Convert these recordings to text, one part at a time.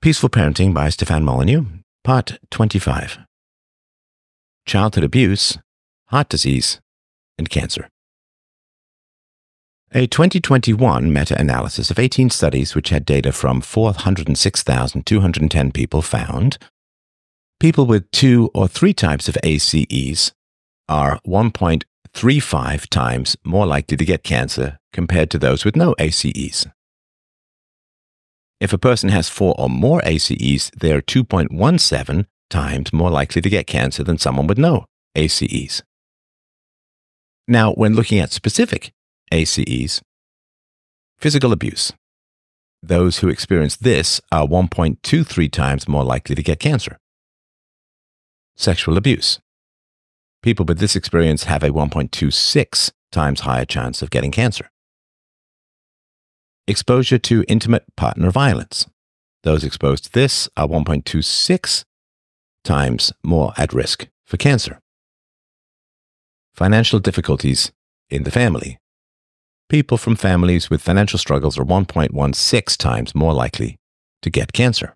Peaceful Parenting by Stefan Molyneux, Part 25. Childhood Abuse, Heart Disease, and Cancer. A 2021 meta-analysis of 18 studies which had data from 406,210 people found people with 2 or 3 types of ACEs are 1.35 times more likely to get cancer compared to those with no ACEs. If a person has 4 or more ACEs, they are 2.17 times more likely to get cancer than someone with no ACEs. Now, when looking at specific ACEs, physical abuse. Those who experience this are 1.23 times more likely to get cancer. Sexual abuse. People with this experience have a 1.26 times higher chance of getting cancer. Exposure to intimate partner violence. Those exposed to this are 1.26 times more at risk for cancer. Financial difficulties in the family. People from families with financial struggles are 1.16 times more likely to get cancer.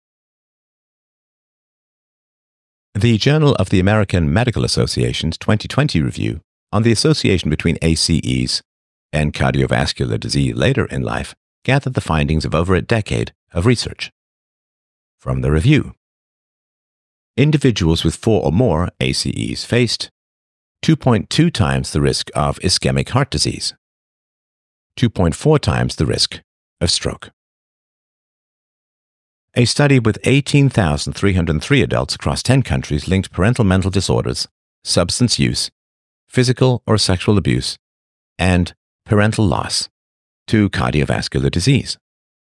The Journal of the American Medical Association's 2020 review on the association between ACEs and cardiovascular disease later in life gathered the findings of over a decade of research. From the review, individuals with 4 or more ACEs faced 2.2 times the risk of ischemic heart disease, 2.4 times the risk of stroke. A study with 18,303 adults across 10 countries linked parental mental disorders, substance use, physical or sexual abuse, and parental loss to cardiovascular disease.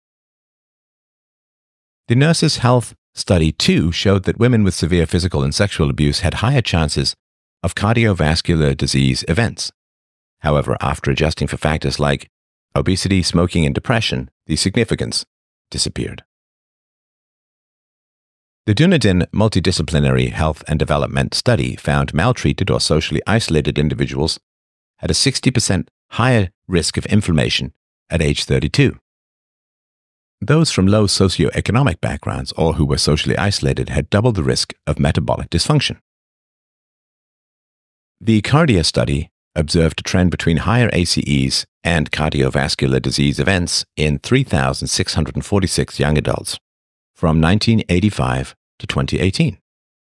The Nurses' Health Study 2 showed that women with severe physical and sexual abuse had higher chances of cardiovascular disease events. However, after adjusting for factors like obesity, smoking, and depression, the significance disappeared. The Dunedin Multidisciplinary Health and Development Study found maltreated or socially isolated individuals had a 60% higher risk of inflammation at age 32. Those from low socioeconomic backgrounds or who were socially isolated had double the risk of metabolic dysfunction. The Cardia study observed a trend between higher ACEs and cardiovascular disease events in 3,646 young adults from 1985 to 2018.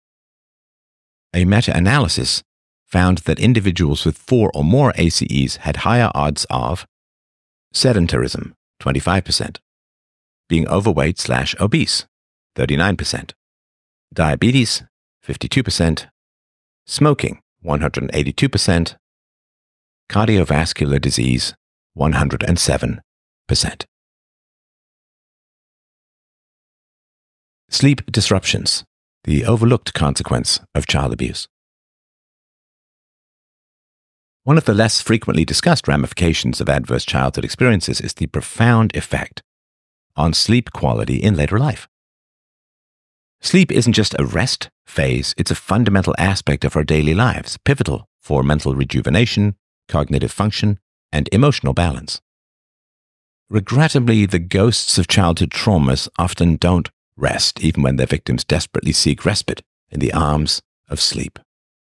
A meta-analysis found that individuals with 4 or more ACEs had higher odds of sedentarism, 25%, being overweight/obese, 39%, diabetes, 52%, smoking, 182%, cardiovascular disease, 107%. Sleep disruptions, the overlooked consequence of child abuse. One of the less frequently discussed ramifications of adverse childhood experiences is the profound effect on sleep quality in later life. Sleep isn't just a rest phase, it's a fundamental aspect of our daily lives, pivotal for mental rejuvenation, cognitive function, and emotional balance. Regrettably, the ghosts of childhood traumas often don't rest, even when their victims desperately seek respite in the arms of sleep.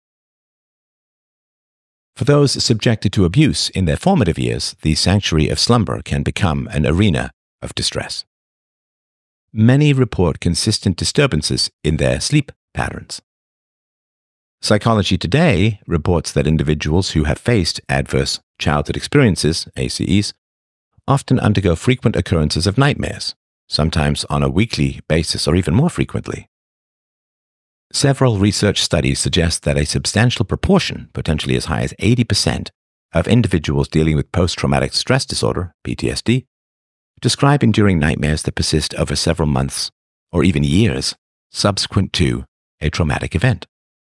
For those subjected to abuse in their formative years, the sanctuary of slumber can become an arena of distress. Many report consistent disturbances in their sleep patterns. Psychology Today reports that individuals who have faced adverse childhood experiences, ACEs, often undergo frequent occurrences of nightmares, sometimes on a weekly basis or even more frequently. Several research studies suggest that a substantial proportion, potentially as high as 80%, of individuals dealing with post-traumatic stress disorder, PTSD, describe enduring nightmares that persist over several months or even years subsequent to a traumatic event.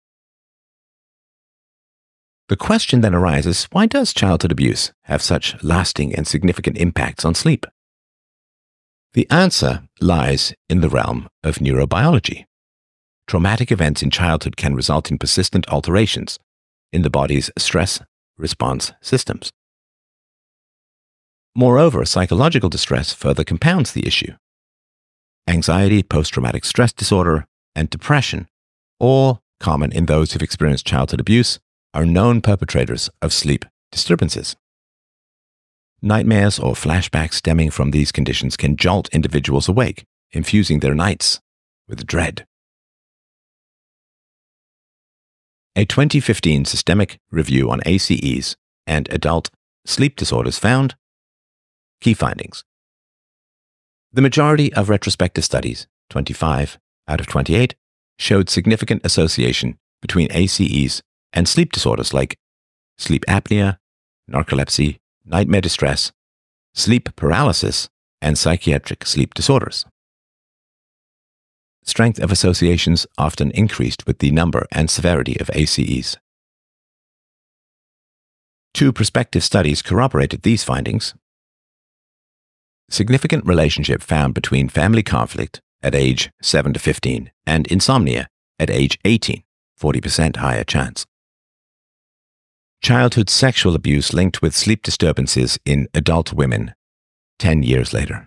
The question then arises, why does childhood abuse have such lasting and significant impacts on sleep? The answer lies in the realm of neurobiology. Traumatic events in childhood can result in persistent alterations in the body's stress response systems. Moreover, psychological distress further compounds the issue. anxiety, post-traumatic stress disorder, and depression, all common in those who've experienced childhood abuse, are known perpetrators of sleep disturbances. Nightmares or flashbacks stemming from these conditions can jolt individuals awake, infusing their nights with dread. A 2015 systemic review on ACEs and adult sleep disorders found key findings. The majority of retrospective studies, 25 out of 28, showed significant association between ACEs and sleep disorders like sleep apnea, narcolepsy, nightmare distress, sleep paralysis, and psychiatric sleep disorders. Strength of associations often increased with the number and severity of ACEs. 2 prospective studies corroborated these findings. Significant relationship found between family conflict at age 7 to 15 and insomnia at age 18, 40% higher chance. Childhood sexual abuse linked with sleep disturbances in adult women 10 years later.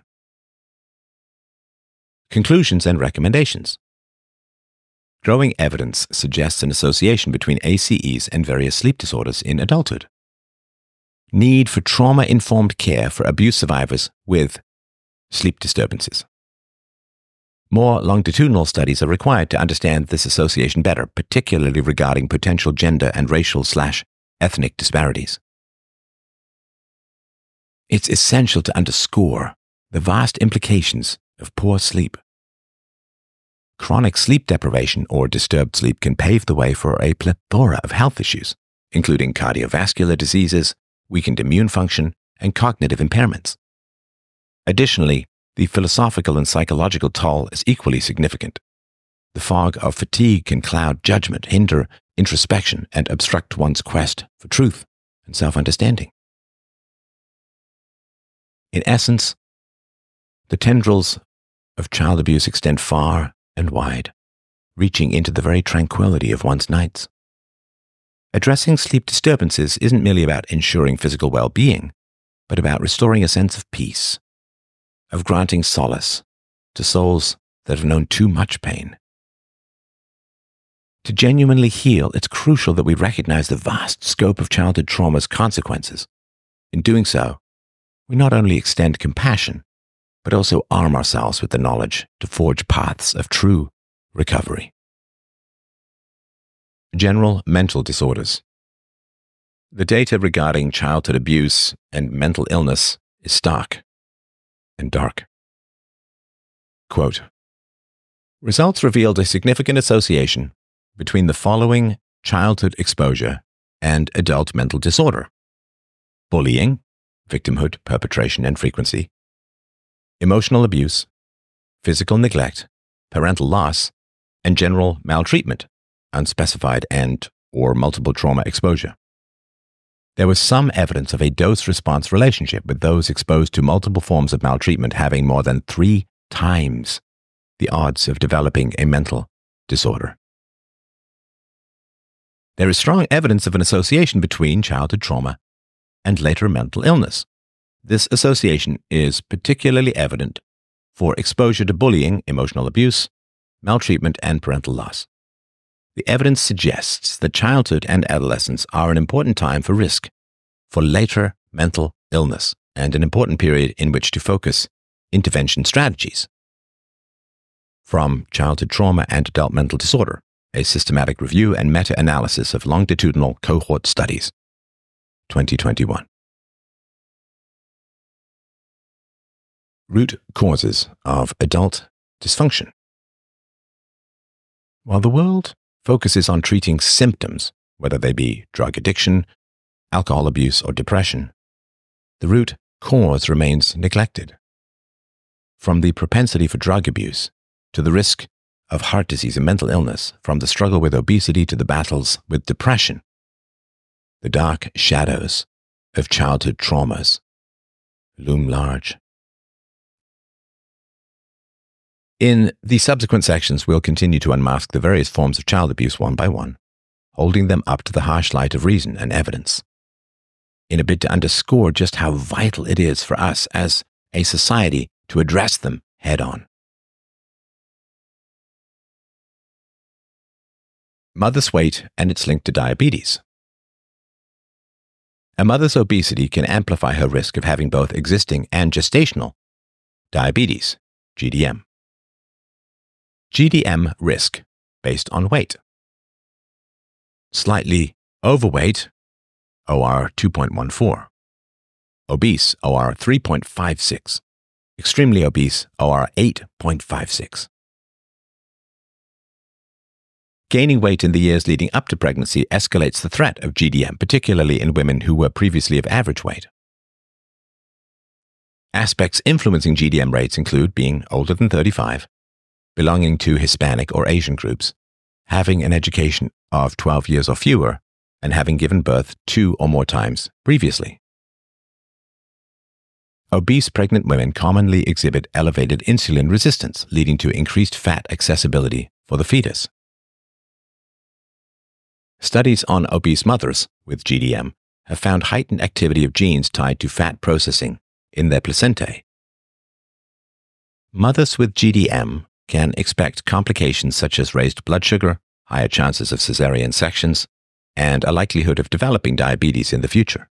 Conclusions and recommendations. Growing evidence suggests an association between ACEs and various sleep disorders in adulthood. Need for trauma-informed care for abuse survivors with sleep disturbances. More longitudinal studies are required to understand this association better, particularly regarding potential gender and racial/ethnic disparities. It's essential to underscore the vast implications of poor sleep. Chronic sleep deprivation or disturbed sleep can pave the way for a plethora of health issues, including cardiovascular diseases, weakened immune function, and cognitive impairments. Additionally, the philosophical and psychological toll is equally significant. The fog of fatigue can cloud judgment, hinder introspection, and obstruct one's quest for truth and self-understanding. In essence, the tendrils of child abuse extend far and wide, reaching into the very tranquility of one's nights. Addressing sleep disturbances isn't merely about ensuring physical well-being, but about restoring a sense of peace, of granting solace to souls that have known too much pain. To genuinely heal, it's crucial that we recognize the vast scope of childhood trauma's consequences. In doing so, we not only extend compassion, but also arm ourselves with the knowledge to forge paths of true recovery. General mental disorders. The data regarding childhood abuse and mental illness is stark and dark. Quote, results revealed a significant association between the following childhood exposure and adult mental disorder: bullying, victimhood, perpetration, and frequency; emotional abuse, physical neglect, parental loss, and general maltreatment, unspecified and/or multiple trauma exposure. There was some evidence of a dose-response relationship, with those exposed to multiple forms of maltreatment having more than 3 times the odds of developing a mental disorder. There is strong evidence of an association between childhood trauma and later mental illness. This association is particularly evident for exposure to bullying, emotional abuse, maltreatment, and parental loss. The evidence suggests that childhood and adolescence are an important time for risk for later mental illness and an important period in which to focus intervention strategies. From Childhood Trauma and Adult Mental Disorder, a systematic review and meta-analysis of longitudinal cohort studies, 2021. Root causes of adult dysfunction. While the world focuses on treating symptoms, whether they be drug addiction, alcohol abuse, or depression, the root cause remains neglected. From the propensity for drug abuse to the risk of heart disease and mental illness, from the struggle with obesity to the battles with depression, the dark shadows of childhood traumas loom large. In the subsequent sections, we'll continue to unmask the various forms of child abuse one by one, holding them up to the harsh light of reason and evidence, in a bid to underscore just how vital it is for us as a society to address them head on. Mother's weight and its link to diabetes. A mother's obesity can amplify her risk of having both existing and gestational diabetes, GDM. GDM risk based on weight. Slightly overweight, OR 2.14. Obese, OR 3.56. Extremely obese, OR 8.56. Gaining weight in the years leading up to pregnancy escalates the threat of GDM, particularly in women who were previously of average weight. Aspects influencing GDM rates include being older than 35, belonging to Hispanic or Asian groups, having an education of 12 years or fewer, and having given birth 2 or more times previously. Obese pregnant women commonly exhibit elevated insulin resistance, leading to increased fat accessibility for the fetus. Studies on obese mothers with GDM have found heightened activity of genes tied to fat processing in their placentae. Mothers with GDM can expect complications such as raised blood sugar, higher chances of cesarean sections, and a likelihood of developing diabetes in the future.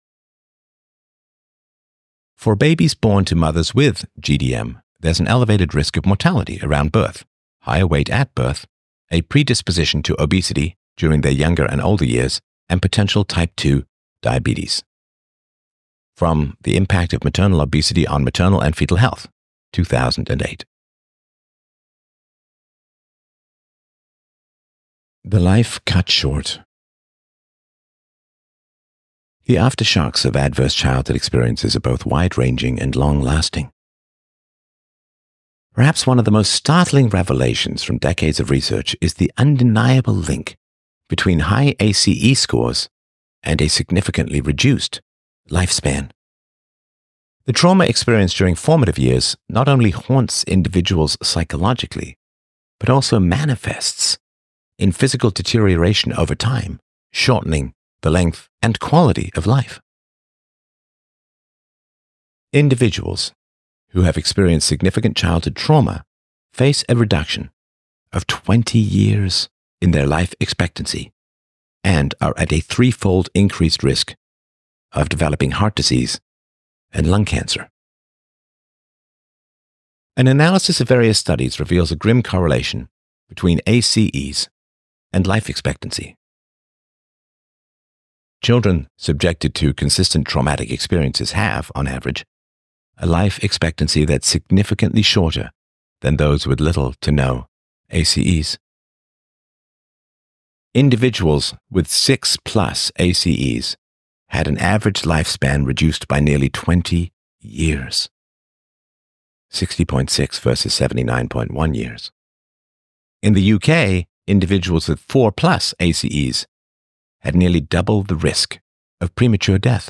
For babies born to mothers with GDM, there's an elevated risk of mortality around birth, higher weight at birth, a predisposition to obesity during their younger and older years, and potential type 2 diabetes. From The Impact of Maternal Obesity on Maternal and Fetal Health, 2008. The life cut short. The aftershocks of adverse childhood experiences are both wide-ranging and long-lasting. Perhaps one of the most startling revelations from decades of research is the undeniable link between high ACE scores and a significantly reduced lifespan. The trauma experienced during formative years not only haunts individuals psychologically, but also manifests in physical deterioration over time, shortening the length and quality of life. Individuals who have experienced significant childhood trauma face a reduction of 20 years in their life expectancy and are at a 3-fold increased risk of developing heart disease and lung cancer. An analysis of various studies reveals a grim correlation between ACEs and life expectancy. Children subjected to consistent traumatic experiences have, on average, a life expectancy that's significantly shorter than those with little to no ACEs. Individuals with 6+ ACEs had an average lifespan reduced by nearly 20 years, 60.6 versus 79.1 years. In the UK, individuals with 4+ ACEs had nearly double the risk of premature death.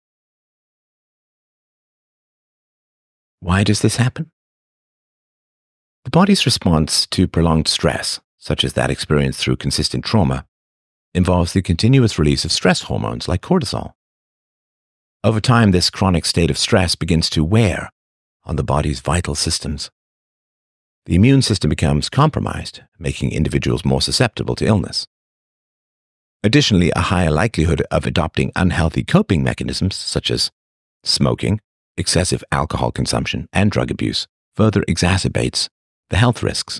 Why does this happen? The body's response to prolonged stress, such as that experienced through consistent trauma, involves the continuous release of stress hormones like cortisol. Over time, this chronic state of stress begins to wear on the body's vital systems. The immune system becomes compromised, making individuals more susceptible to illness. Additionally, a higher likelihood of adopting unhealthy coping mechanisms such as smoking, excessive alcohol consumption, and drug abuse further exacerbates the health risks.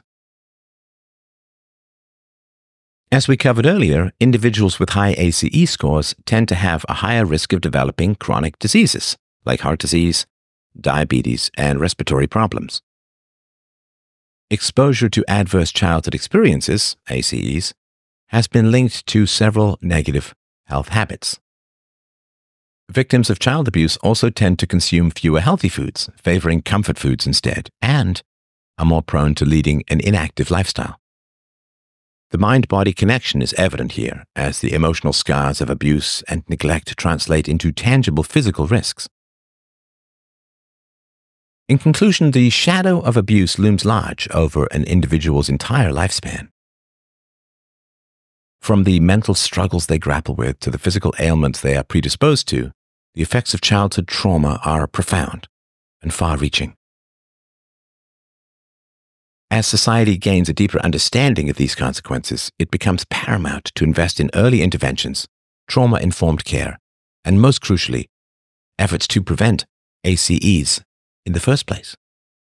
As we covered earlier, individuals with high ACE scores tend to have a higher risk of developing chronic diseases like heart disease, diabetes, and respiratory problems. Exposure to adverse childhood experiences, ACEs, has been linked to several negative health habits. Victims of child abuse also tend to consume fewer healthy foods, favoring comfort foods instead, and are more prone to leading an inactive lifestyle. The mind-body connection is evident here, as the emotional scars of abuse and neglect translate into tangible physical risks. In conclusion, the shadow of abuse looms large over an individual's entire lifespan. From the mental struggles they grapple with to the physical ailments they are predisposed to, the effects of childhood trauma are profound and far-reaching. As society gains a deeper understanding of these consequences, it becomes paramount to invest in early interventions, trauma-informed care, and most crucially, efforts to prevent ACEs in the first place.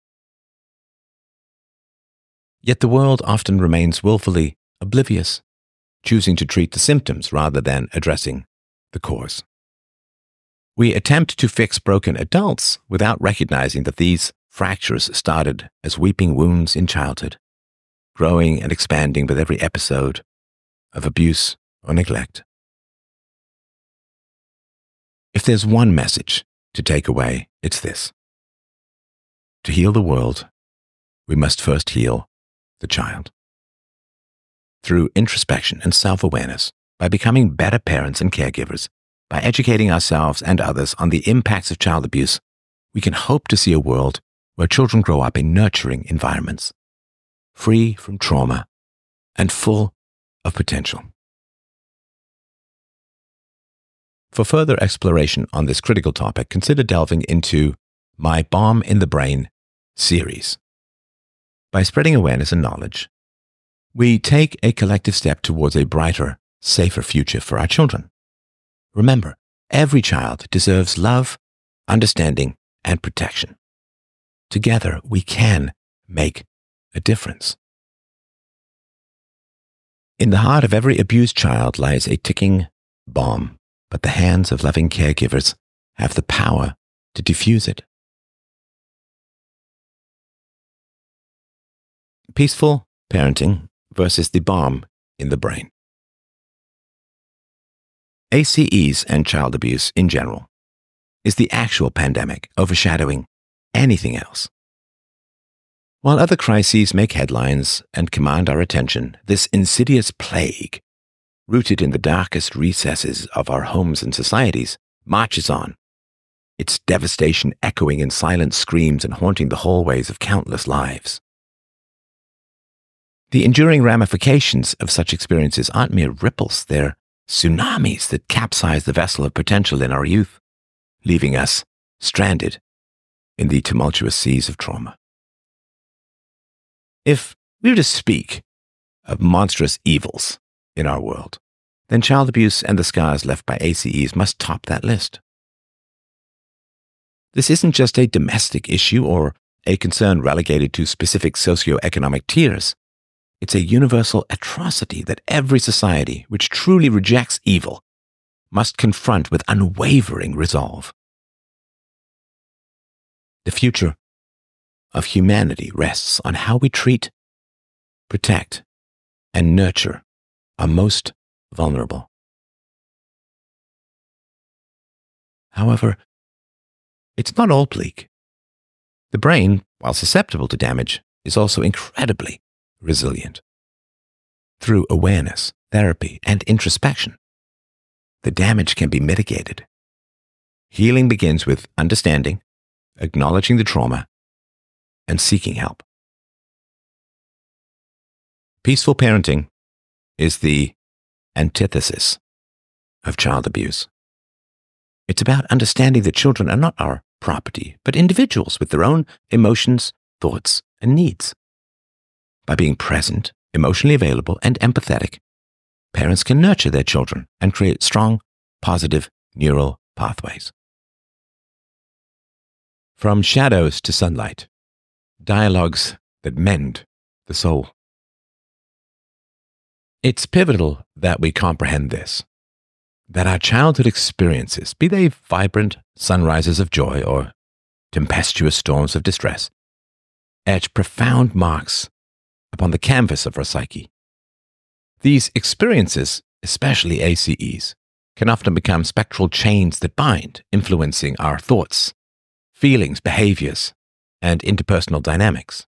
Yet the world often remains willfully oblivious, choosing to treat the symptoms rather than addressing the cause. We attempt to fix broken adults without recognizing that these fractures started as weeping wounds in childhood, growing and expanding with every episode of abuse or neglect. If there's one message to take away, it's this. To heal the world, we must first heal the child. Through introspection and self-awareness, by becoming better parents and caregivers, by educating ourselves and others on the impacts of child abuse, we can hope to see a world where children grow up in nurturing environments, free from trauma and full of potential. For further exploration on this critical topic, consider delving into my Bomb in the Brain series. By spreading awareness and knowledge, we take a collective step towards a brighter, safer future for our children. Remember, every child deserves love, understanding, and protection. Together, we can make a difference. In the heart of every abused child lies a ticking bomb, but the hands of loving caregivers have the power to defuse it. Peaceful parenting versus the bomb in the brain. ACEs and child abuse in general is the actual pandemic overshadowing anything else. While other crises make headlines and command our attention, this insidious plague, rooted in the darkest recesses of our homes and societies, marches on, its devastation echoing in silent screams and haunting the hallways of countless lives. The enduring ramifications of such experiences aren't mere ripples, they're tsunamis that capsize the vessel of potential in our youth, leaving us stranded in the tumultuous seas of trauma. If we were to speak of monstrous evils in our world, then child abuse and the scars left by ACEs must top that list. This isn't just a domestic issue or a concern relegated to specific socioeconomic tiers. It's a universal atrocity that every society which truly rejects evil must confront with unwavering resolve. The future of humanity rests on how we treat, protect, and nurture our most vulnerable. However, it's not all bleak. The brain, while susceptible to damage, is also incredibly resilient. Through awareness, therapy, and introspection, the damage can be mitigated. Healing begins with understanding, acknowledging the trauma, and seeking help. Peaceful parenting is the antithesis of child abuse. It's about understanding that children are not our property, but individuals with their own emotions, thoughts, and needs. By being present, emotionally available, and empathetic, parents can nurture their children and create strong, positive neural pathways. From shadows to sunlight, dialogues that mend the soul. It's pivotal that we comprehend this, that our childhood experiences, be they vibrant sunrises of joy or tempestuous storms of distress, etch profound marks upon the canvas of our psyche. These experiences, especially ACEs, can often become spectral chains that bind, influencing our thoughts, feelings, behaviors, and interpersonal dynamics.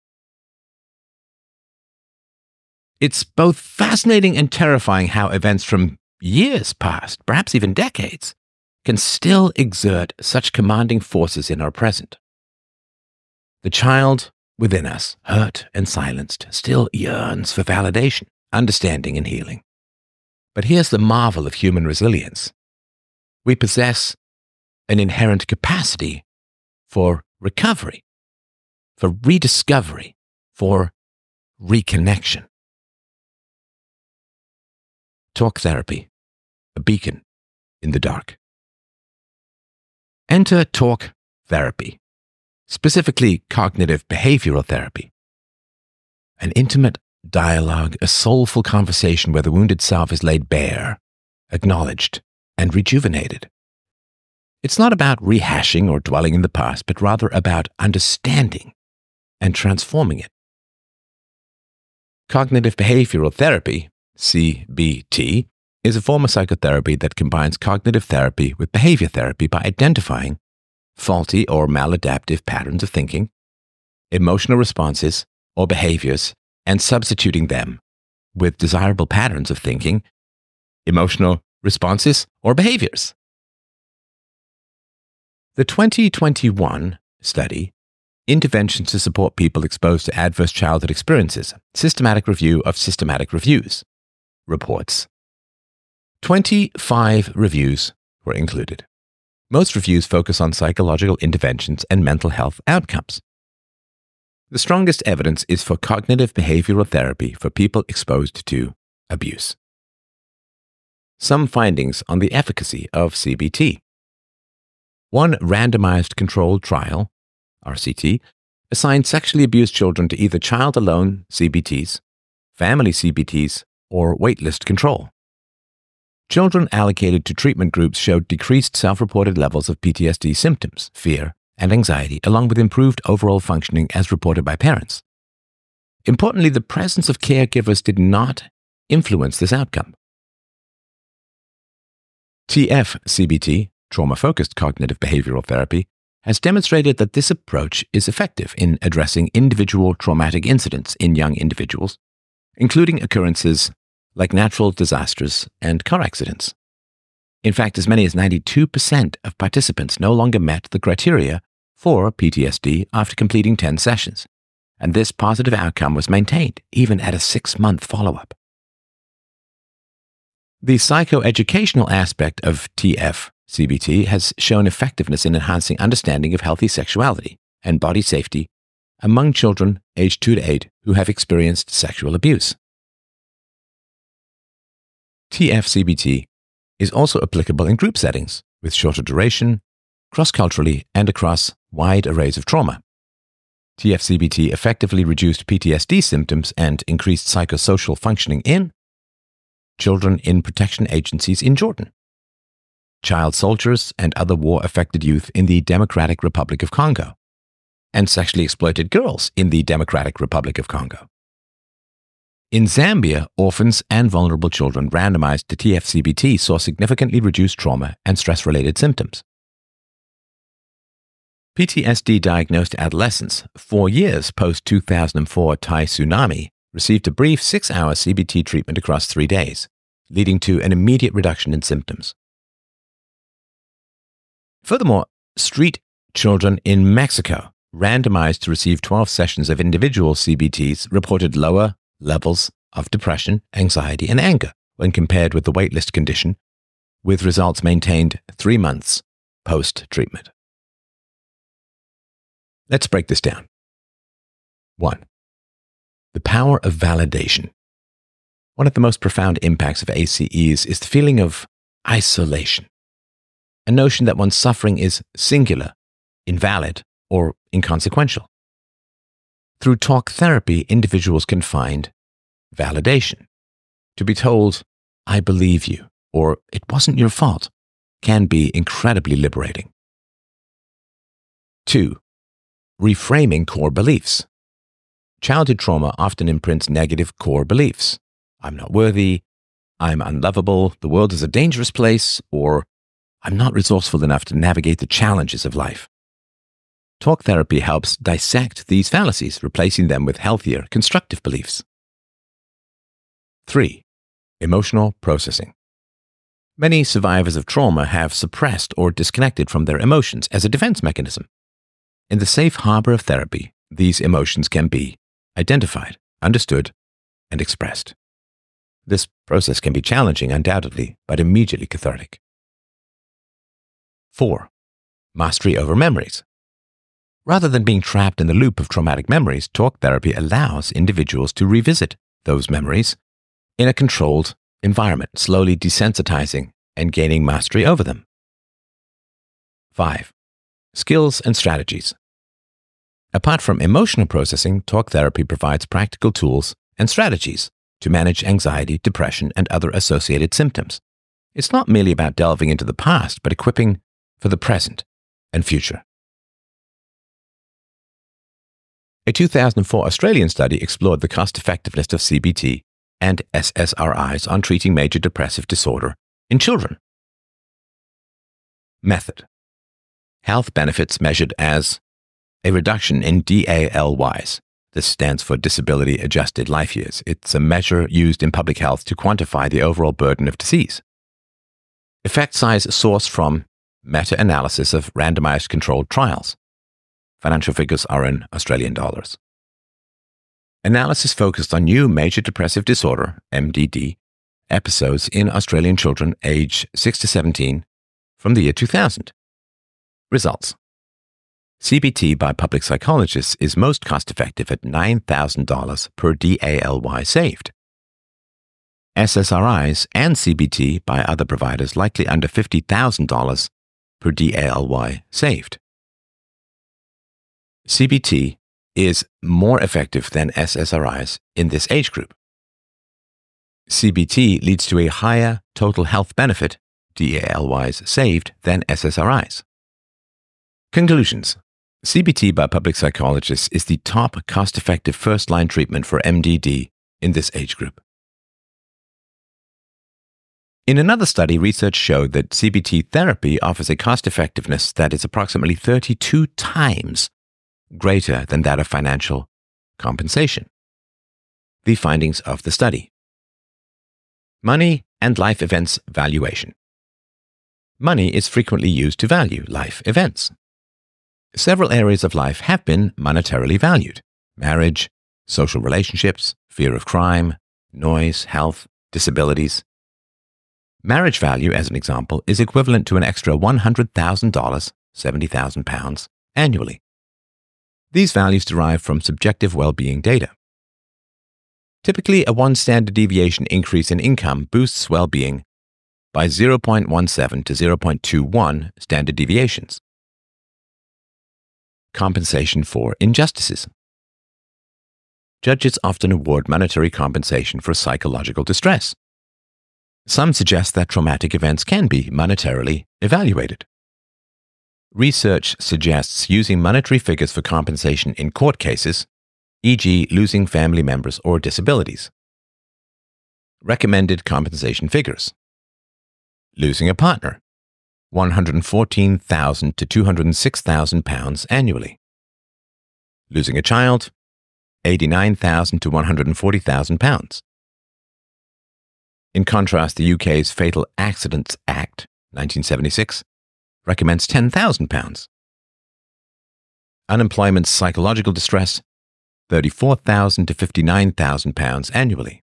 It's both fascinating and terrifying how events from years past, perhaps even decades, can still exert such commanding forces in our present. The child within us, hurt and silenced, still yearns for validation, understanding, and healing. But here's the marvel of human resilience. We possess an inherent capacity for recovery, for rediscovery, for reconnection. Talk therapy, a beacon in the dark. Enter talk therapy, specifically cognitive behavioral therapy. An intimate dialogue, a soulful conversation where the wounded self is laid bare, acknowledged, and rejuvenated. It's not about rehashing or dwelling in the past, but rather about understanding and transforming it. Cognitive behavioral therapy, CBT, is a form of psychotherapy that combines cognitive therapy with behavior therapy by identifying faulty or maladaptive patterns of thinking, emotional responses or behaviors, and substituting them with desirable patterns of thinking, emotional responses, or behaviors. The 2021 study, Interventions to Support People Exposed to Adverse Childhood Experiences, Systematic Review of Systematic Reviews, reports 25 reviews were included. Most reviews focus on psychological interventions and mental health outcomes. The strongest evidence is for cognitive behavioral therapy for people exposed to abuse. Some findings on the efficacy of CBT. One randomized controlled trial, RCT, assigned sexually abused children to either child-alone CBTs, family CBTs, or waitlist control. Children allocated to treatment groups showed decreased self-reported levels of PTSD symptoms, fear, and anxiety, along with improved overall functioning as reported by parents. Importantly, the presence of caregivers did not influence this outcome. TF-CBT, trauma-focused cognitive behavioral therapy, has demonstrated that this approach is effective in addressing individual traumatic incidents in young individuals, including occurrences like natural disasters and car accidents. In fact, as many as 92% of participants no longer met the criteria for PTSD after completing 10 sessions, and this positive outcome was maintained even at a 6-month follow-up. The psychoeducational aspect of TF-CBT has shown effectiveness in enhancing understanding of healthy sexuality and body safety among children aged 2 to 8 who have experienced sexual abuse. TF-CBT is also applicable in group settings with shorter duration, cross-culturally, and across wide arrays of trauma. TF-CBT effectively reduced PTSD symptoms and increased psychosocial functioning in children in protection agencies in Jordan, child soldiers and other war-affected youth in the Democratic Republic of Congo, and sexually exploited girls in the Democratic Republic of Congo. In Zambia, orphans and vulnerable children randomized to TF-CBT saw significantly reduced trauma and stress-related symptoms. PTSD-diagnosed adolescents 4 years post-2004 Thai tsunami received a brief 6-hour CBT treatment across 3 days, leading to an immediate reduction in symptoms. Furthermore, street children in Mexico, randomized to receive 12 sessions of individual CBTs, reported lower levels of depression, anxiety, and anger when compared with the waitlist condition, with results maintained 3 months post-treatment. Let's break this down. 1. The power of validation. One of the most profound impacts of ACEs is the feeling of isolation, a notion that one's suffering is singular, invalid, or inconsequential. Through talk therapy, individuals can find validation. To be told, "I believe you," or "it wasn't your fault," can be incredibly liberating. 2. Reframing core beliefs. Childhood trauma often imprints negative core beliefs. I'm not worthy, I'm unlovable, the world is a dangerous place, or I'm not resourceful enough to navigate the challenges of life. Talk therapy helps dissect these fallacies, replacing them with healthier, constructive beliefs. 3. Emotional processing. Many survivors of trauma have suppressed or disconnected from their emotions as a defense mechanism. In the safe harbor of therapy, these emotions can be identified, understood, and expressed. This process can be challenging, undoubtedly, but immediately cathartic. 4. Mastery over memories. Rather than being trapped in the loop of traumatic memories, talk therapy allows individuals to revisit those memories in a controlled environment, slowly desensitizing and gaining mastery over them. 5. Skills and strategies. Apart from emotional processing, talk therapy provides practical tools and strategies to manage anxiety, depression, and other associated symptoms. It's not merely about delving into the past, but equipping for the present and future. A 2004 Australian study explored the cost-effectiveness of CBT and SSRIs on treating major depressive disorder in children. Method. Health benefits measured as a reduction in DALYs. This stands for Disability Adjusted Life Years. It's a measure used in public health to quantify the overall burden of disease. Effect size sourced from meta-analysis of randomized controlled trials. Financial figures are in Australian dollars. Analysis focused on new major depressive disorder, MDD, episodes in Australian children aged 6 to 17 from the year 2000. Results. CBT by public psychologists is most cost-effective at $9,000 per DALY saved. SSRIs and CBT by other providers likely under $50,000 per DALY saved. CBT is more effective than SSRIs in this age group. CBT leads to a higher total health benefit, DALYs saved, than SSRIs. Conclusions. CBT by public psychologists is the top cost-effective first-line treatment for MDD in this age group. In another study, research showed that CBT therapy offers a cost-effectiveness that is approximately 32 times greater than that of financial compensation. The findings of the study. Money and life events valuation. Money is frequently used to value life events. Several areas of life have been monetarily valued: marriage, social relationships, fear of crime, noise, health, disabilities. Marriage value, as an example, is equivalent to an extra $100,000, £70,000 annually. These values derive from subjective well-being data. Typically, a 1 standard deviation increase in income boosts well-being by 0.17 to 0.21 standard deviations. Compensation for injustices. Judges often award monetary compensation for psychological distress. Some suggest that traumatic events can be monetarily evaluated. Research suggests using monetary figures for compensation in court cases, e.g., losing family members or disabilities. Recommended compensation figures. Losing a partner, £114,000 to £206,000 annually. Losing a child, £89,000 to £140,000. In contrast, the UK's Fatal Accidents Act, 1976, recommends £10,000. Unemployment psychological distress, £34,000 to £59,000 annually.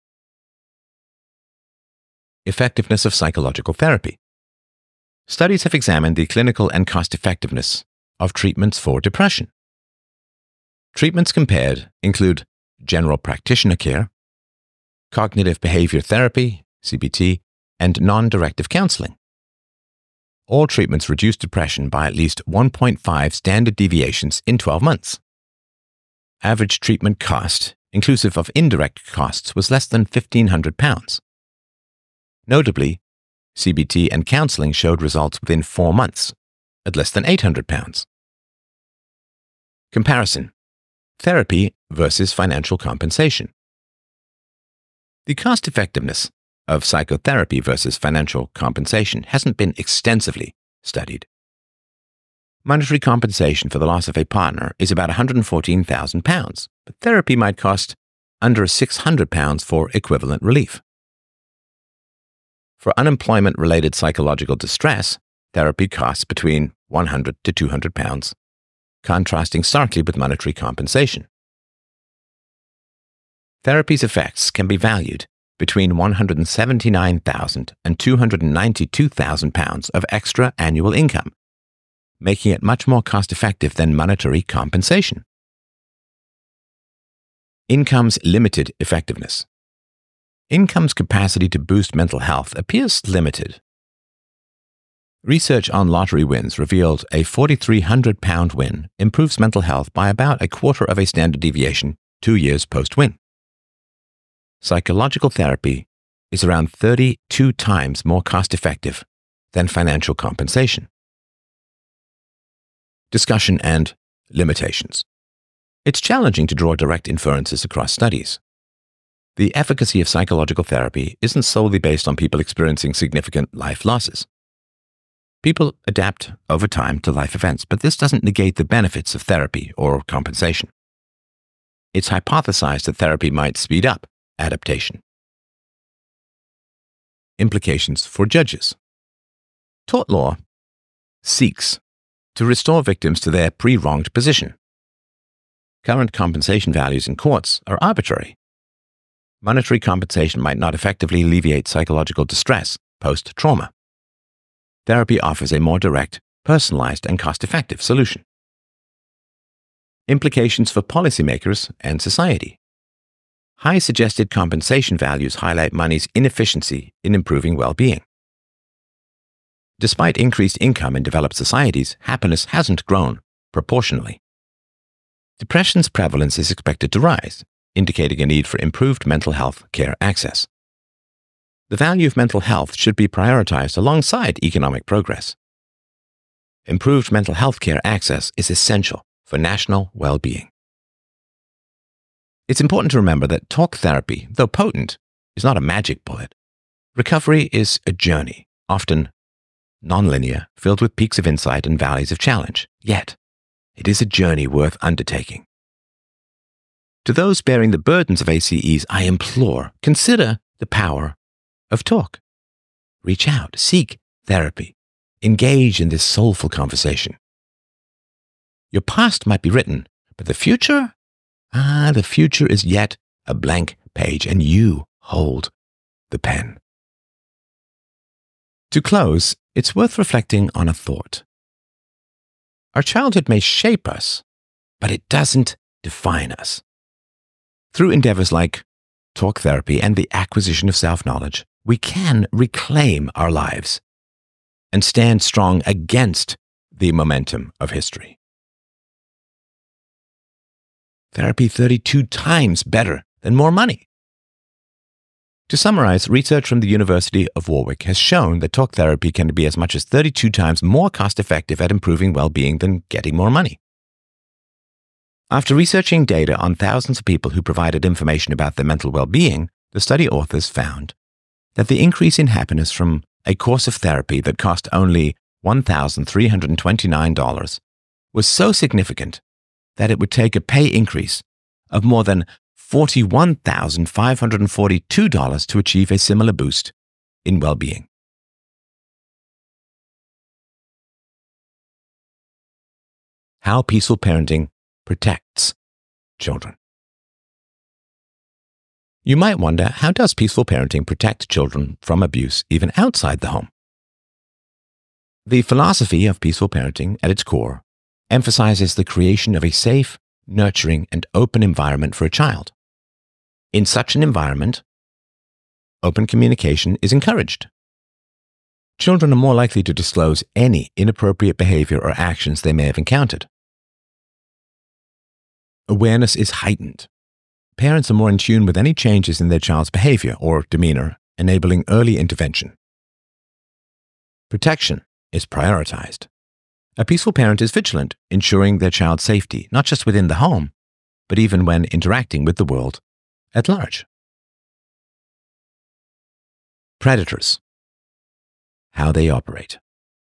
Effectiveness of psychological therapy. Studies have examined the clinical and cost-effectiveness of treatments for depression. Treatments compared include general practitioner care, cognitive behavior therapy, CBT, and non-directive counseling. All treatments reduced depression by at least 1.5 standard deviations in 12 months. Average treatment cost, inclusive of indirect costs, was less than £1,500. Notably, CBT and counseling showed results within 4 months, at less than £800. Comparison. Therapy versus financial compensation. The cost-effectiveness of psychotherapy versus financial compensation hasn't been extensively studied. Monetary compensation for the loss of a partner is about £114,000, but therapy might cost under £600 for equivalent relief. For unemployment-related psychological distress, therapy costs between £100 to £200, contrasting starkly with monetary compensation. Therapy's effects can be valued between £179,000 and £292,000 of extra annual income, making it much more cost-effective than monetary compensation. Income's limited effectiveness. Income's capacity to boost mental health appears limited. Research on lottery wins revealed a £4,300 win improves mental health by about a quarter of a standard deviation 2 years post-win. Psychological therapy is around 32 times more cost-effective than financial compensation. Discussion and limitations. It's challenging to draw direct inferences across studies. The efficacy of psychological therapy isn't solely based on people experiencing significant life losses. People adapt over time to life events, but this doesn't negate the benefits of therapy or compensation. It's hypothesized that therapy might speed up adaptation. Implications for judges. Tort law seeks to restore victims to their pre-wronged position. Current compensation values in courts are arbitrary. Monetary compensation might not effectively alleviate psychological distress post-trauma. Therapy offers a more direct, personalized, and cost-effective solution. Implications for policymakers and society. High suggested compensation values highlight money's inefficiency in improving well-being. Despite increased income in developed societies, happiness hasn't grown proportionally. Depression's prevalence is expected to rise, indicating a need for improved mental health care access. The value of mental health should be prioritized alongside economic progress. Improved mental health care access is essential for national well-being. It's important to remember that talk therapy, though potent, is not a magic bullet. Recovery is a journey, often nonlinear, filled with peaks of insight and valleys of challenge. Yet, it is a journey worth undertaking. To those bearing the burdens of ACEs, I implore, consider the power of talk. Reach out, seek therapy, engage in this soulful conversation. Your past might be written, but the future? The future is yet a blank page, and you hold the pen. To close, it's worth reflecting on a thought. Our childhood may shape us, but it doesn't define us. Through endeavors like talk therapy and the acquisition of self-knowledge, we can reclaim our lives and stand strong against the momentum of history. Therapy 32 times better than more money. To summarize, research from the University of Warwick has shown that talk therapy can be as much as 32 times more cost-effective at improving well-being than getting more money. After researching data on thousands of people who provided information about their mental well-being, the study authors found that the increase in happiness from a course of therapy that cost only $1,329 was so significant that it would take a pay increase of more than $41,542 to achieve a similar boost in well-being. How peaceful parenting protects children. You might wonder, how does peaceful parenting protect children from abuse even outside the home? The philosophy of peaceful parenting, at its core, emphasizes the creation of a safe, nurturing, and open environment for a child. In such an environment, open communication is encouraged. Children are more likely to disclose any inappropriate behavior or actions they may have encountered. Awareness is heightened. Parents are more in tune with any changes in their child's behavior or demeanor, enabling early intervention. Protection is prioritized. A peaceful parent is vigilant, ensuring their child's safety, not just within the home, but even when interacting with the world at large. Predators. How they operate.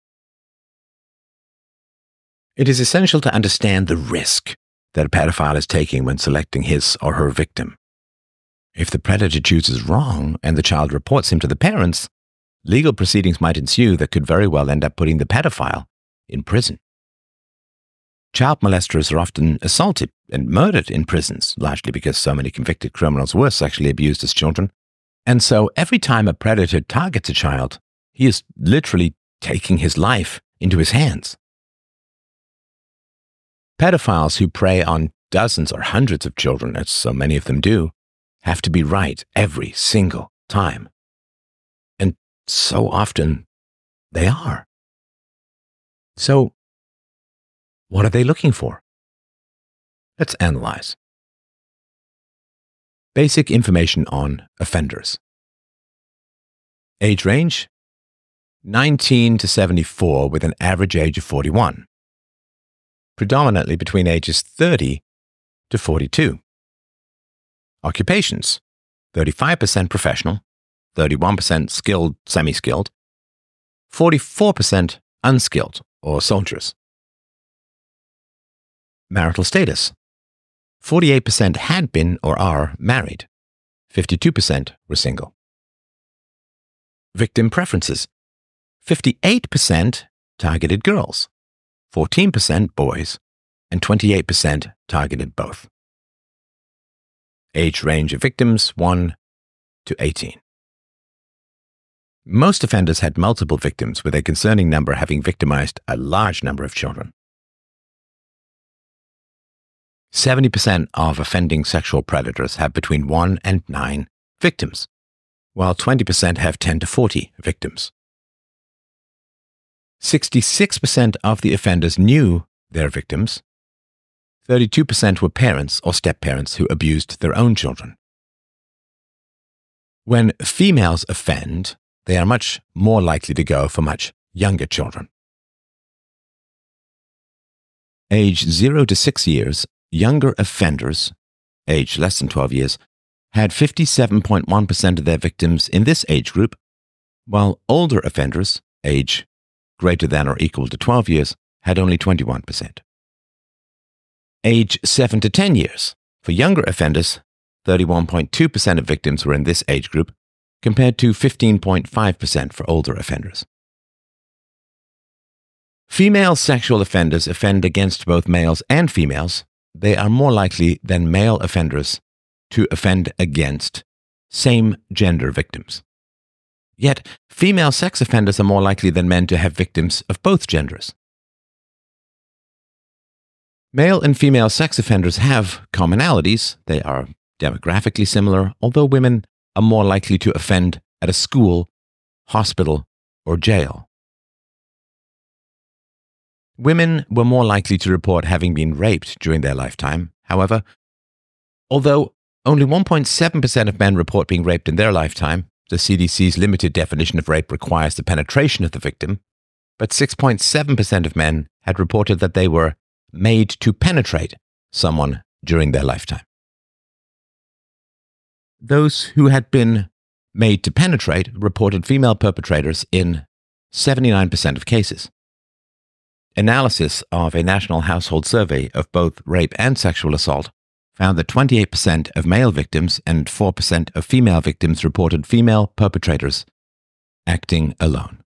It is essential to understand the risk that a pedophile is taking when selecting his or her victim. If the predator chooses wrong and the child reports him to the parents, legal proceedings might ensue that could very well end up putting the pedophile in prison. Child molesters are often assaulted and murdered in prisons, largely because so many convicted criminals were sexually abused as children. And so every time a predator targets a child, he is literally taking his life into his hands. Pedophiles who prey on dozens or hundreds of children, as so many of them do, have to be right every single time. And so often they are. So, what are they looking for? Let's analyze. Basic information on offenders. Age range, 19 to 74 with an average age of 41. Predominantly between ages 30 to 42. Occupations, 35% professional, 31% skilled, semi-skilled, 44% unskilled or soldiers. Marital status, 48% had been or are married, 52% were single. Victim preferences, 58% targeted girls, 14% boys, and 28% targeted both. Age range of victims, 1 to 18. Most offenders had multiple victims, with a concerning number having victimized a large number of children. 70% of offending sexual predators have between 1 and 9 victims, while 20% have 10 to 40 victims. 66% of the offenders knew their victims. 32% were parents or step-parents who abused their own children. When females offend, they are much more likely to go for much younger children. Age 0 to 6 years, younger offenders, age less than 12 years, had 57.1% of their victims in this age group, while older offenders, age greater than or equal to 12 years, had only 21%. Age 7 to 10 years. For younger offenders, 31.2% of victims were in this age group, compared to 15.5% for older offenders. Female sexual offenders offend against both males and females. They are more likely than male offenders to offend against same-gender victims. Yet, female sex offenders are more likely than men to have victims of both genders. Male and female sex offenders have commonalities. They are demographically similar, although women are more likely to offend at a school, hospital, or jail. Women were more likely to report having been raped during their lifetime. However, although only 1.7% of men report being raped in their lifetime, the CDC's limited definition of rape requires the penetration of the victim, but 6.7% of men had reported that they were made to penetrate someone during their lifetime. Those who had been made to penetrate reported female perpetrators in 79% of cases. Analysis of a national household survey of both rape and sexual assault found that 28% of male victims and 4% of female victims reported female perpetrators acting alone.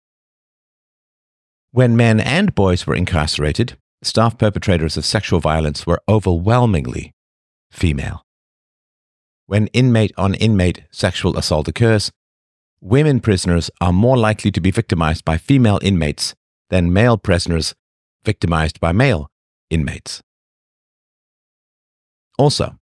When men and boys were incarcerated, staff perpetrators of sexual violence were overwhelmingly female. When inmate-on-inmate sexual assault occurs, women prisoners are more likely to be victimized by female inmates than male prisoners victimized by male inmates. Also,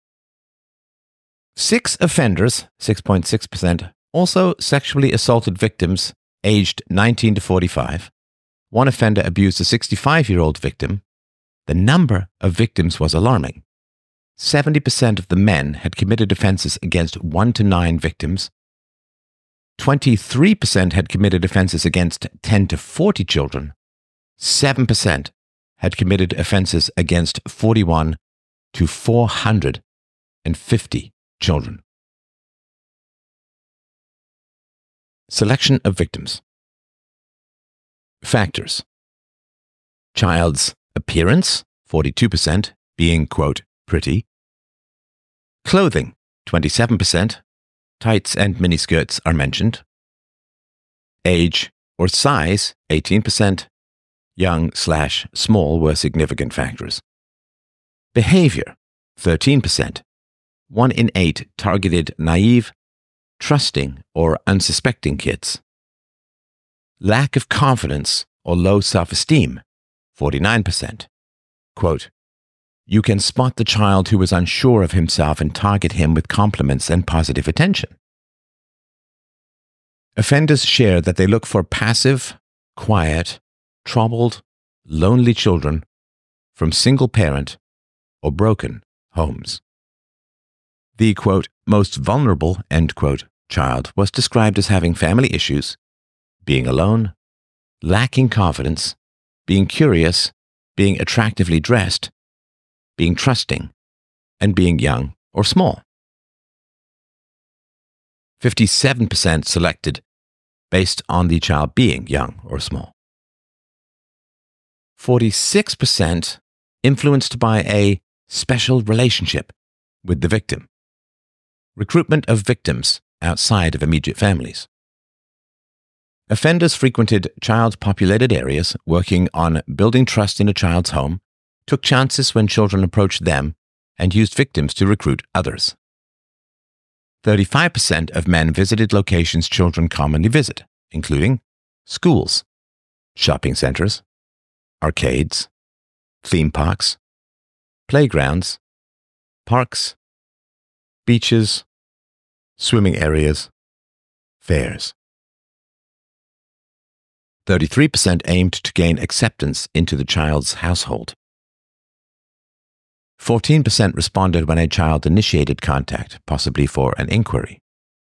6 offenders, 6.6%, also sexually assaulted victims aged 19 to 45. One offender abused a 65-year-old victim. The number of victims was alarming. 70% of the men had committed offenses against 1 to 9 victims. 23% had committed offenses against 10 to 40 children. 7% had committed offenses against 41 to 450 children. Selection of victims. Factors. Child's appearance, 42%, being, quote, pretty. Clothing, 27%. Tights and miniskirts are mentioned. Age or size, 18%. Young/small were significant factors. Behavior, 13%. 1 in 8 targeted naive, trusting, or unsuspecting kids. Lack of confidence or low self-esteem, 49%. Quote, you can spot the child who is unsure of himself and target him with compliments and positive attention. Offenders share that they look for passive, quiet, troubled, lonely children from single-parent or broken homes. The, quote, most vulnerable, end quote, child was described as having family issues, being alone, lacking confidence, being curious, being attractively dressed, being trusting, and being young or small. 57% selected based on the child being young or small. 46% influenced by a special relationship with the victim. Recruitment of victims outside of immediate families. Offenders frequented child-populated areas, working on building trust in a child's home, took chances when children approached them, and used victims to recruit others. 35% of men visited locations children commonly visit, including schools, shopping centers, arcades, theme parks, playgrounds, parks, beaches, swimming areas, fairs. 33% aimed to gain acceptance into the child's household. 14% responded when a child initiated contact, possibly for an inquiry.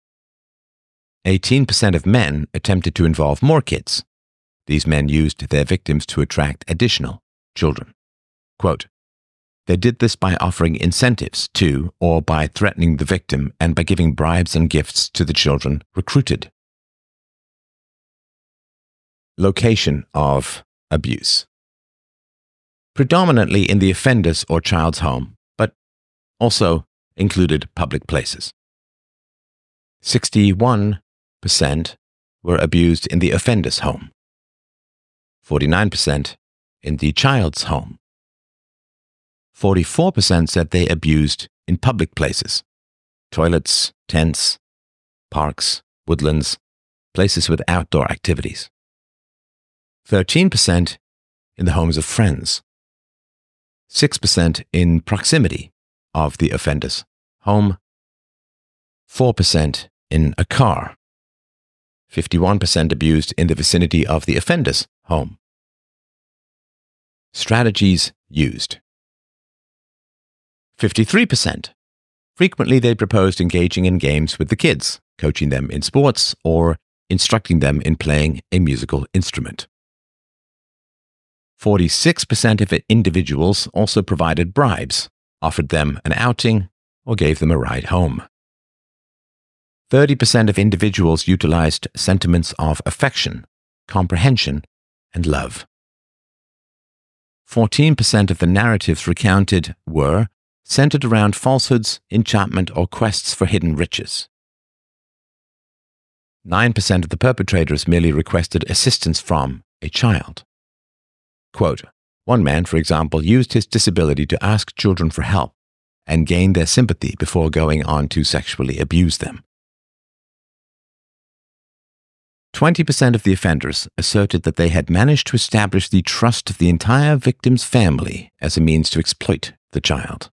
18% of men attempted to involve more kids. These men used their victims to attract additional children. Quote, they did this by offering incentives to, or by threatening the victim and by giving bribes and gifts to the children recruited. Location of abuse. Predominantly in the offender's or child's home, but also included public places. 61% were abused in the offender's home. 49% in the child's home. 44% said they abused in public places, toilets, tents, parks, woodlands, places with outdoor activities. 13% in the homes of friends. 6% in proximity of the offender's home. 4% in a car. 51% abused in the vicinity of the offender's home. Strategies used. 53%. Frequently they proposed engaging in games with the kids, coaching them in sports, or instructing them in playing a musical instrument. 46% of individuals also provided bribes, offered them an outing, or gave them a ride home. 30% of individuals utilized sentiments of affection, comprehension, and love. 14% of the narratives recounted were centered around falsehoods, enchantment, or quests for hidden riches. 9% of the perpetrators merely requested assistance from a child. Quote, one man, for example, used his disability to ask children for help and gain their sympathy before going on to sexually abuse them. 20% of the offenders asserted that they had managed to establish the trust of the entire victim's family as a means to exploit the child.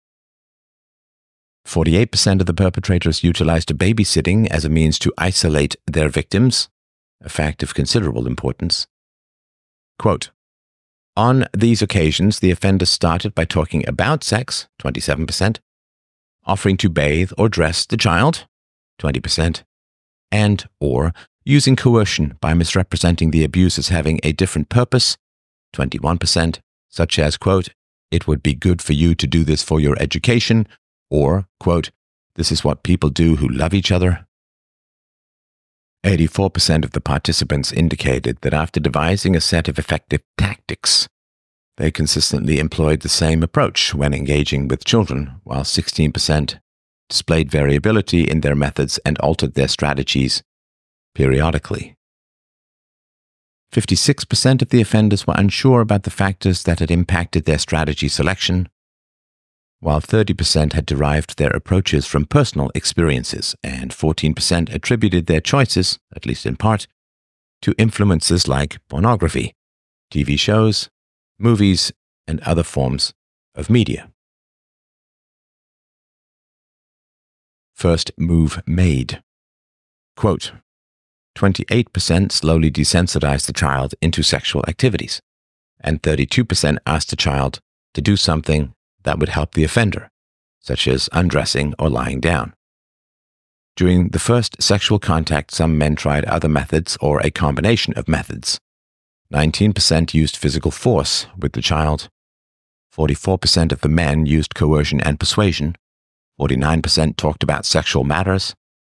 48% of the perpetrators utilized babysitting as a means to isolate their victims, a fact of considerable importance. Quote, on these occasions, the offenders started by talking about sex, 27%, offering to bathe or dress the child, 20%, and or using coercion by misrepresenting the abuse as having a different purpose, 21%, such as, quote, it would be good for you to do this for your education, or, quote, this is what people do who love each other. 84% of the participants indicated that after devising a set of effective tactics, they consistently employed the same approach when engaging with children, while 16% displayed variability in their methods and altered their strategies periodically. 56% of the offenders were unsure about the factors that had impacted their strategy selection, while 30% had derived their approaches from personal experiences, and 14% attributed their choices, at least in part, to influences like pornography, TV shows, movies, and other forms of media. First move made. Quote, 28% slowly desensitized the child into sexual activities, and 32% asked the child to do something that would help the offender, such as undressing or lying down. During the first sexual contact, some men tried other methods or a combination of methods. 19% used physical force with the child. 44% of the men used coercion and persuasion. 49% talked about sexual matters.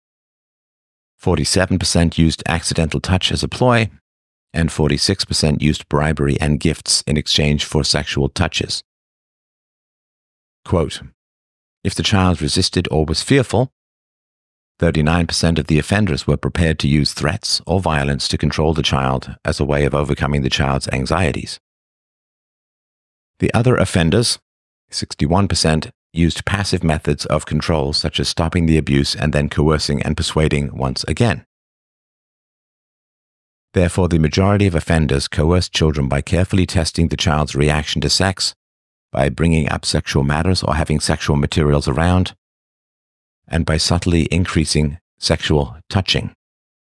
47% used accidental touch as a ploy, and 46% used bribery and gifts in exchange for sexual touches. Quote, if the child resisted or was fearful, 39% of the offenders were prepared to use threats or violence to control the child as a way of overcoming the child's anxieties. The other offenders, 61%, used passive methods of control such as stopping the abuse and then coercing and persuading once again. Therefore, the majority of offenders coerced children by carefully testing the child's reaction to sex, by bringing up sexual matters or having sexual materials around, and by subtly increasing sexual touching.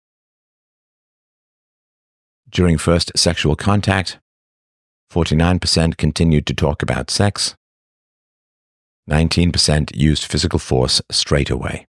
During first sexual contact, 49% continued to talk about sex. 19% used physical force straight away.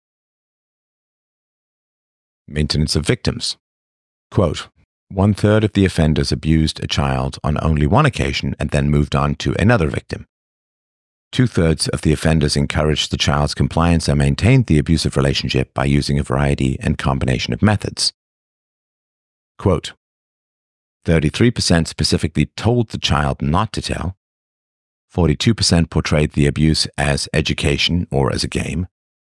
Maintenance of victims. Quote, 1/3 of the offenders abused a child on only one occasion and then moved on to another victim. 2/3 of the offenders encouraged the child's compliance and maintained the abusive relationship by using a variety and combination of methods. Quote, 33% specifically told the child not to tell. 42% portrayed the abuse as education or as a game.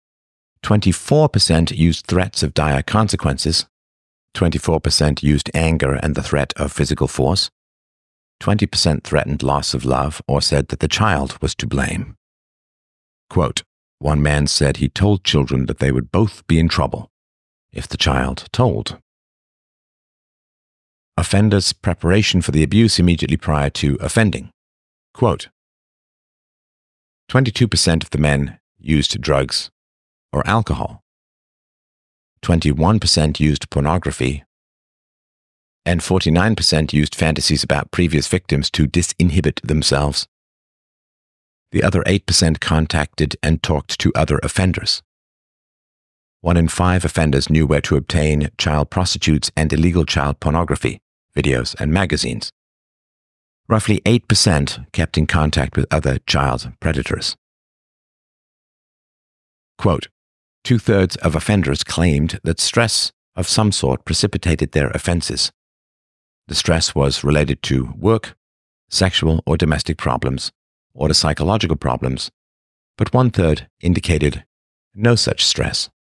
24% used threats of dire consequences. 24% used anger and the threat of physical force. 20% threatened loss of love or said that the child was to blame. Quote, one man said he told children that they would both be in trouble if the child told. Offenders' preparation for the abuse immediately prior to offending. Quote, 22% of the men used drugs or alcohol. 21% used pornography, and 49% used fantasies about previous victims to disinhibit themselves. The other 8% contacted and talked to other offenders. 1 in 5 offenders knew where to obtain child prostitutes and illegal child pornography, videos, and magazines. Roughly 8% kept in contact with other child predators. Quote, 2/3 of offenders claimed that stress of some sort precipitated their offenses. The stress was related to work, sexual or domestic problems, or to psychological problems, but 1/3 indicated no such stress.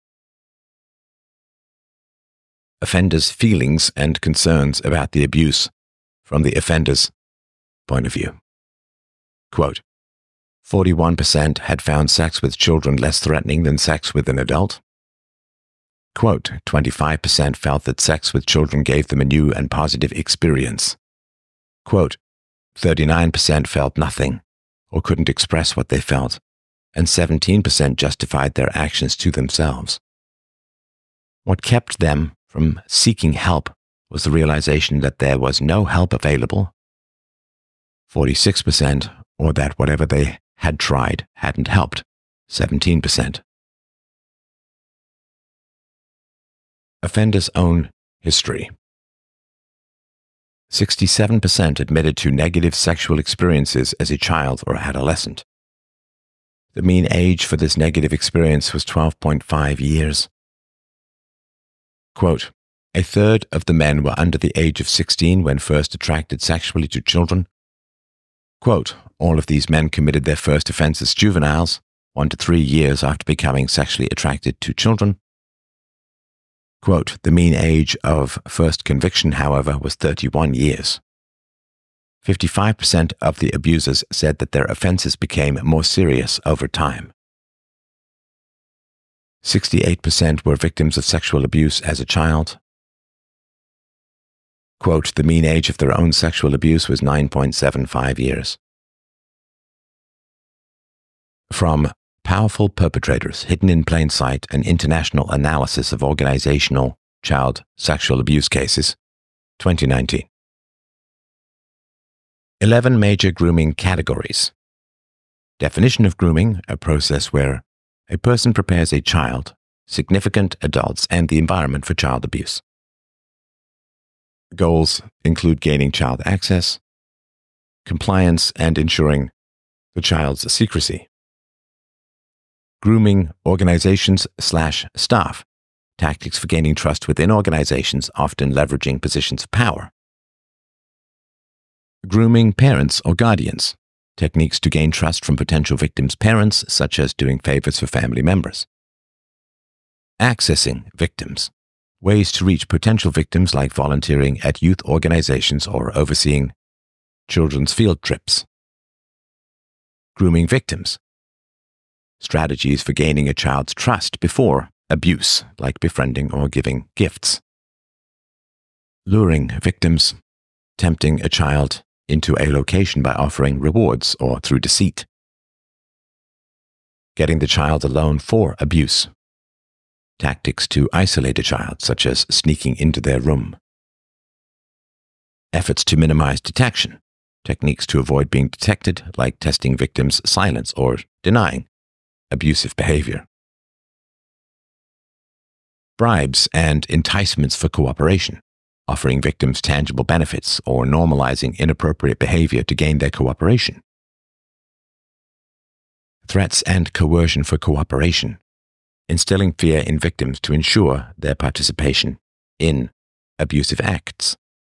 Offenders' feelings and concerns about the abuse from the offender's point of view. Quote, 41% had found sex with children less threatening than sex with an adult. Quote, 25% felt that sex with children gave them a new and positive experience. Quote, 39% felt nothing or couldn't express what they felt, and 17% justified their actions to themselves. What kept them from seeking help was the realization that there was no help available. 46%, or that whatever they had tried hadn't helped, 17%. Offenders' own history. 67% admitted to negative sexual experiences as a child or adolescent. The mean age for this negative experience was 12.5 years. Quote, 1/3 of the men were under the age of 16 when first attracted sexually to children. Quote, all of these men committed their first offense as juveniles, 1 to 3 years after becoming sexually attracted to children. Quote, the mean age of first conviction, however, was 31 years. 55% of the abusers said that their offenses became more serious over time. 68% were victims of sexual abuse as a child. Quote, the mean age of their own sexual abuse was 9.75 years. From Powerful Perpetrators Hidden in Plain Sight, an international analysis of organizational child sexual abuse cases, 2019. 11 major grooming categories. Definition of grooming: a process where a person prepares a child, significant adults, and the environment for child abuse. Goals include gaining child access, compliance, and ensuring the child's secrecy. Grooming organizations/staff. Tactics for gaining trust within organizations, often leveraging positions of power. Grooming parents or guardians. Techniques to gain trust from potential victims' parents, such as doing favors for family members. Accessing victims. Ways to reach potential victims, like volunteering at youth organizations or overseeing children's field trips. Grooming victims. Strategies for gaining a child's trust before abuse, like befriending or giving gifts. Luring victims. Tempting a child into a location by offering rewards or through deceit. Getting the child alone for abuse. Tactics to isolate a child, such as sneaking into their room. Efforts to minimize detection. Techniques to avoid being detected, like testing victims' silence or denying abusive behavior. Bribes and enticements for cooperation. Offering victims tangible benefits or normalizing inappropriate behavior to gain their cooperation. Threats and coercion for cooperation. Instilling fear in victims to ensure their participation in abusive acts.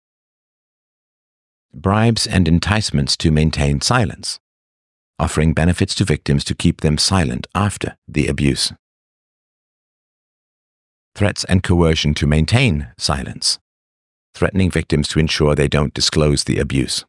Bribes and enticements to maintain silence. Offering benefits to victims to keep them silent after the abuse. Threats and coercion to maintain silence. Threatening victims to ensure they don't disclose the abuse.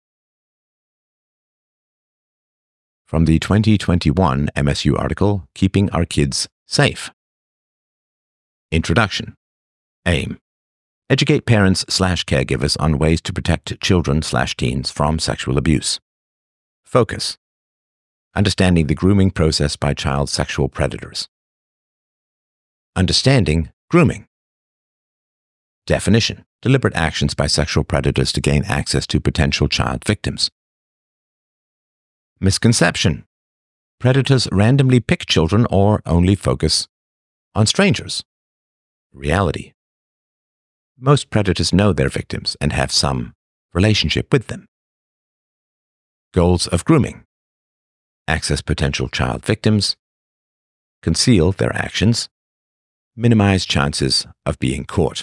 From the 2021 MSU article, Keeping Our Kids Safe. Introduction. Aim: educate parents/caregivers on ways to protect children/teens from sexual abuse. Focus: understanding the grooming process by child sexual predators. Understanding grooming. Definition: deliberate actions by sexual predators to gain access to potential child victims. Misconception: predators randomly pick children or only focus on strangers. Reality: most predators know their victims and have some relationship with them. Goals of grooming: access potential child victims, conceal their actions, minimize chances of being caught.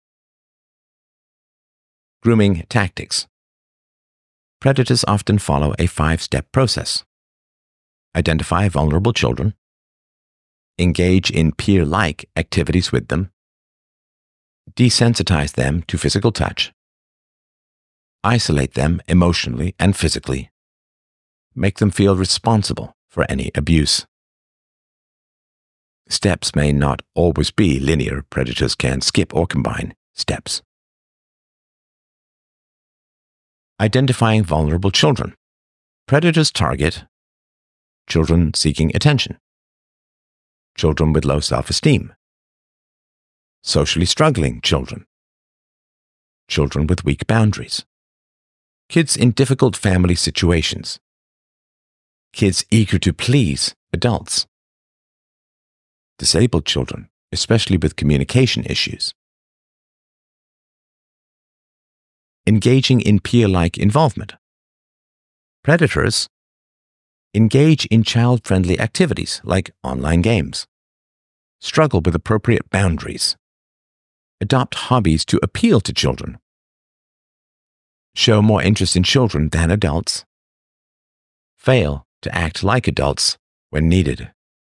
Grooming tactics. Predators often follow a 5-step process. Identify vulnerable children. Engage in peer-like activities with them. Desensitize them to physical touch. Isolate them emotionally and physically. Make them feel responsible for any abuse. Steps may not always be linear. Predators can skip or combine steps. Identifying vulnerable children. Predators target children seeking attention, children with low self-esteem, socially struggling children, children with weak boundaries, kids in difficult family situations, kids eager to please adults, disabled children, especially with communication issues. Engaging in peer-like involvement. Predators engage in child-friendly activities like online games, struggle with appropriate boundaries, adopt hobbies to appeal to children, show more interest in children than adults, fail to act like adults when needed.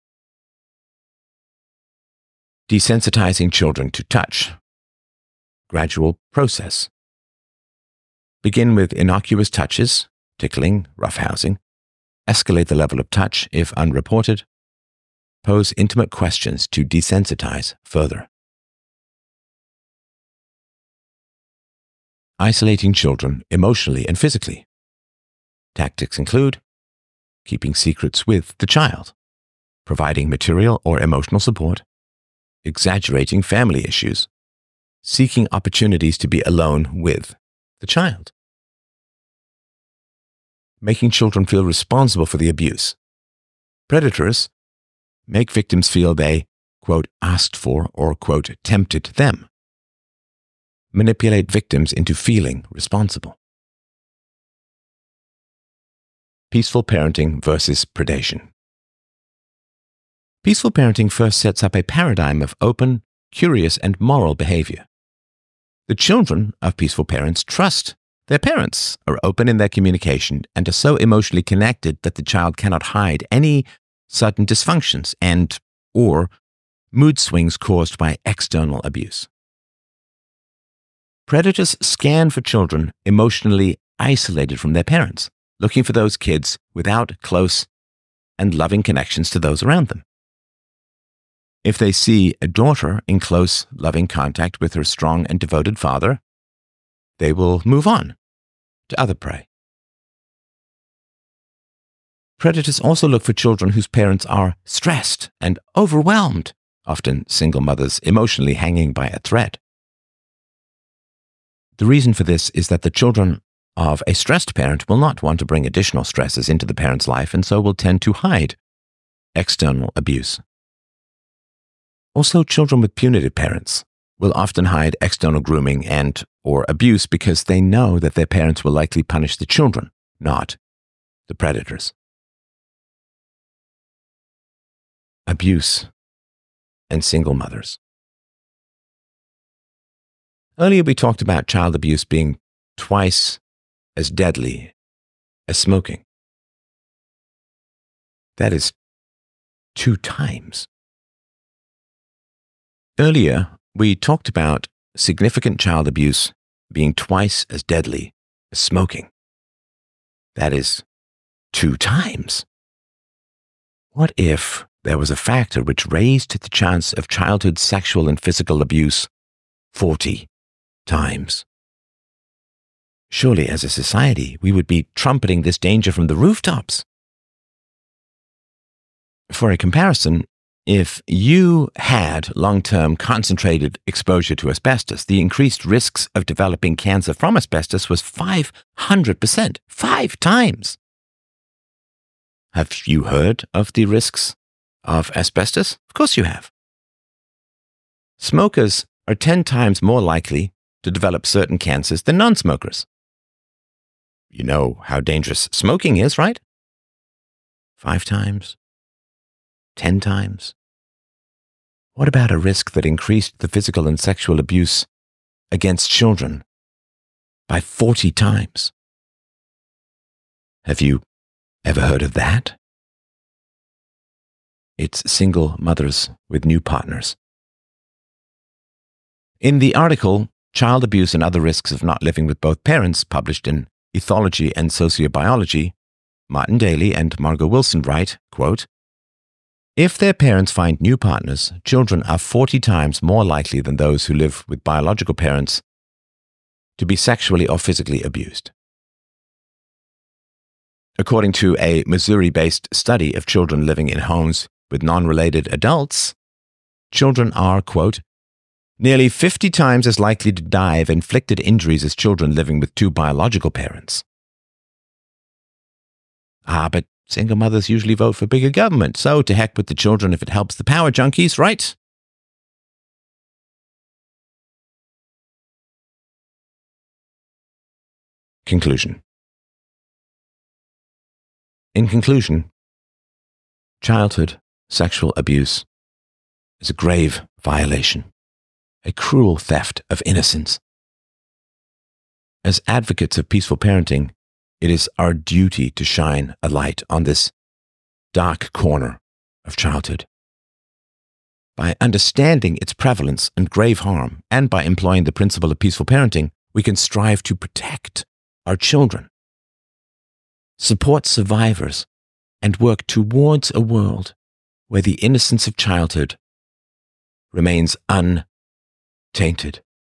Desensitizing children to touch. Gradual process. Begin with innocuous touches, tickling, roughhousing. Escalate the level of touch if unreported. Pose intimate questions to desensitize further. Isolating children emotionally and physically. Tactics include keeping secrets with the child, providing material or emotional support, exaggerating family issues, seeking opportunities to be alone with the child, making children feel responsible for the abuse. Predators make victims feel they, quote, asked for or, quote, tempted them. Manipulate victims into feeling responsible. Peaceful parenting versus predation. Peaceful parenting first sets up a paradigm of open, curious, and moral behavior. The children of peaceful parents trust their parents, are open in their communication, and are so emotionally connected that the child cannot hide any sudden dysfunctions or mood swings caused by external abuse. Predators scan for children emotionally isolated from their parents, looking for those kids without close and loving connections to those around them. If they see a daughter in close, loving contact with her strong and devoted father, they will move on to other prey. Predators also look for children whose parents are stressed and overwhelmed, often single mothers emotionally hanging by a thread. The reason for this is that the children of a stressed parent will not want to bring additional stresses into the parent's life and so will tend to hide external abuse. Also, children with punitive parents will often hide external grooming or abuse because they know that their parents will likely punish the children, not the predators. Abuse and single mothers. Earlier we talked about child abuse being twice as deadly as smoking. That is 2 times. Earlier, we talked about significant child abuse being twice as deadly as smoking. That is 2 times. What if there was a factor which raised the chance of childhood sexual and physical abuse 40 times? Surely, as a society, we would be trumpeting this danger from the rooftops. For a comparison, if you had long-term concentrated exposure to asbestos, the increased risks of developing cancer from asbestos was 500%, 5 times. Have you heard of the risks of asbestos? Of course you have. Smokers are 10 times more likely to develop certain cancers than non-smokers. You know how dangerous smoking is, right? 5 times? 10 times? What about a risk that increased the physical and sexual abuse against children by 40 times? Have you ever heard of that? It's single mothers with new partners. In the article, Child Abuse and Other Risks of Not Living with Both Parents, published in Ethology and Sociobiology, Martin Daly and Margot Wilson write, quote, if their parents find new partners, children are 40 times more likely than those who live with biological parents to be sexually or physically abused. According to a Missouri-based study of children living in homes with non-related adults, children are, quote, nearly 50 times as likely to die of inflicted injuries as children living with 2 biological parents. But single mothers usually vote for bigger government, so to heck with the children if it helps the power junkies, right? Conclusion. In conclusion, childhood sexual abuse is a grave violation, a cruel theft of innocence. As advocates of peaceful parenting, it is our duty to shine a light on this dark corner of childhood. By understanding its prevalence and grave harm, and by employing the principle of peaceful parenting, we can strive to protect our children, support survivors, and work towards a world where the innocence of childhood remains untainted.